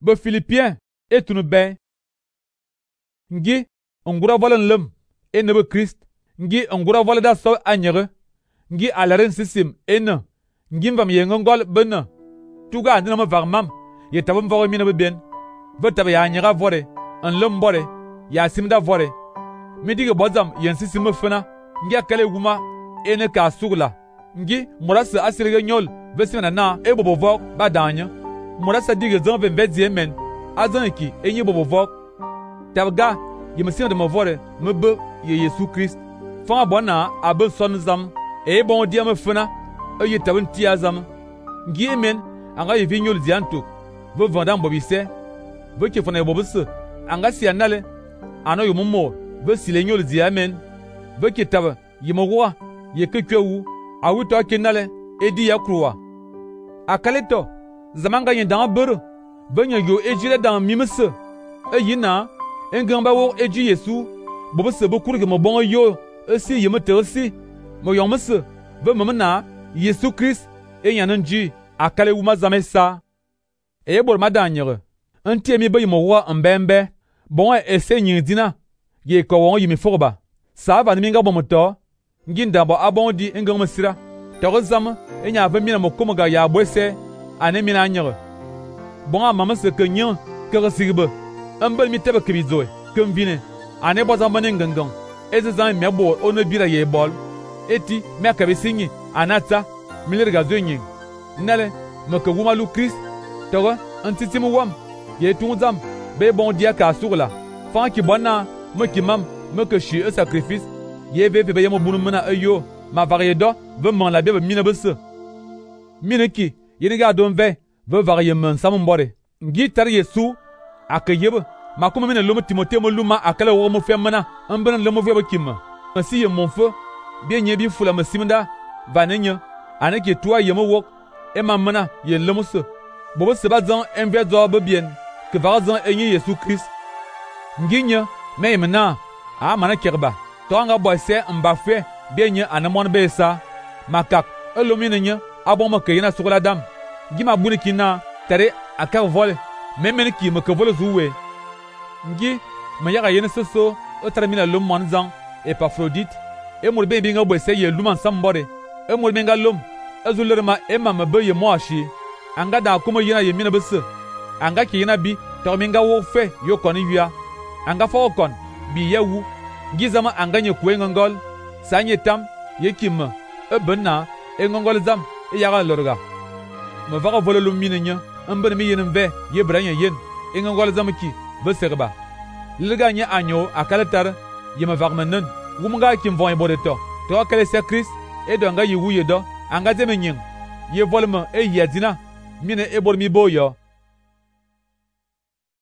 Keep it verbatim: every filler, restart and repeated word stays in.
Be Philippiens etunu ben. Ngi ngura volen lem ene be Christ. Ngi ngura vole da so anyere. Ngi alaren sisim ene. Ngi mvam ye ngol bena. Tuga andina ma varmam. Ye tabam vore mina be ben. Be tabe ya anyera vore. An lem bore. Ya simda vore. Mi dige bozam yen sisim fena. Ngi akale guma ene ka sugla. Ngi murasa asirge nyol. Vesimena na e bobo vok ba danya. Murasa dige zan ve vedie men. Azan ki enye bobo vok. Tabga ye mesin de mavore me be ye Yesu Christ. Fa bona abe son zam e bon dia me fena e ye tabun ti azam. Ngi men anga ye vinyol dianto. Ve vandam bobise. Ve ke fona bobise. Anga si anale. Ano yo momo ve silenyol dia men. Ve ke taba ye mowa ye ke kwewu awuto kenale edi ya kruwa. Akaleto zamanga yin dan bere. Benya yo ejile dan mimese. E yina engamba wo eju Yesu bobo se bokur ke mo bon yo esi yeme tersi mo yomese be memna Yesu Christ e yananji akale wuma zamesa e bor madanyere antie mi be yimo wo mbembe bon ese nyindina ye ko won yimi forba sa va ni nga bon moto nginda bo abondi engam masira to zam enya va mi na mo komoga ya bwese ane mi na nyere bon amama se ke nyen ke sigbe ambel mi tebe kibizoe kem vine ane boza manen gangan eze zan mebo ono bira ye bol eti me ka be sinyi anata miler gazo nyin nale me ke wuma lu Christ togo antitimu wam ye tunzam be bon dia ka sugla fa ki bona me ki mam me ke shi e sacrifice ye ve ve be mo bunu mena ayo ma varié do ve man la be mina bese mineki ye ga don ve ve varié men sam mbore ngi tar Yesu akayebe makuma mena lomo Timothée mo luma akala wo mo femana ambana lomo fe bakima masi ye mon feu bien nye bi fula masimda vanenya anake toi ye mo wok e mamana ye lomo se bobo se bazan envers do be bien que varazan enye Yesu Christ nginya me mena a mana kerba to anga boise mbafe bien nye anamon be sa makak elomina abon ma kayina sugla dam gima bunikina tare akar vol memene ki me ke vol zuwe ngi ma yaga yene soso o termina lom manzan Epaphrodite e mol be bi nga bo sey lum sambore e mol be nga lom azulerma e mama be ye moashi anga da kuma yina ye mina bese anga ki yina bi to mi nga wo fe yo kon wia anga fo kon bi yewu ngi zama anga nye ku ngol sanye tam ye kim e benna e ngol zam e yaga lorga ma vaga volo lum minenya ambere mi yenen ve ye branya yen e ngol zam ki beserba liga nya anyo akalatar yema vagmanen wumga kim von bodeto to akale se Christ e do nga yiwu yedo anga zemenyin ye volma e yadina mine e bor mi boyo